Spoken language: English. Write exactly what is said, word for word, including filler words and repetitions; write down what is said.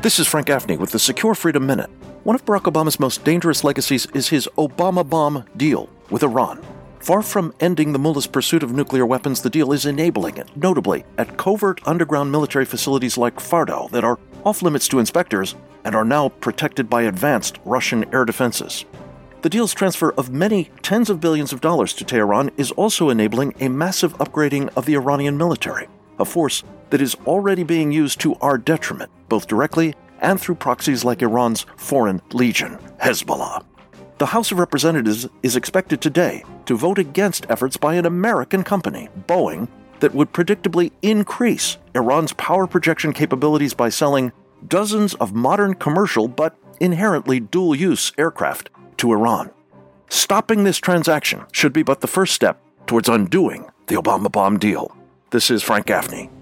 This is Frank Gaffney with the Secure Freedom Minute. One of Barack Obama's most dangerous legacies is his Obama bomb deal with Iran. Far from ending the mullah's pursuit of nuclear weapons, the deal is enabling it, notably at covert underground military facilities like Fordow that are off-limits to inspectors and are now protected by advanced Russian air defenses. The deal's transfer of many tens of billions of dollars to Tehran is also enabling a massive upgrading of the Iranian military, a force that is already being used to our detriment, both directly and through proxies like Iran's Foreign Legion, Hezbollah. The House of Representatives is expected today to vote against efforts by an American company, Boeing, that would predictably increase Iran's power projection capabilities by selling dozens of modern commercial but inherently dual-use aircraft to Iran. Stopping this transaction should be but the first step towards undoing the Obama bomb deal. This is Frank Gaffney.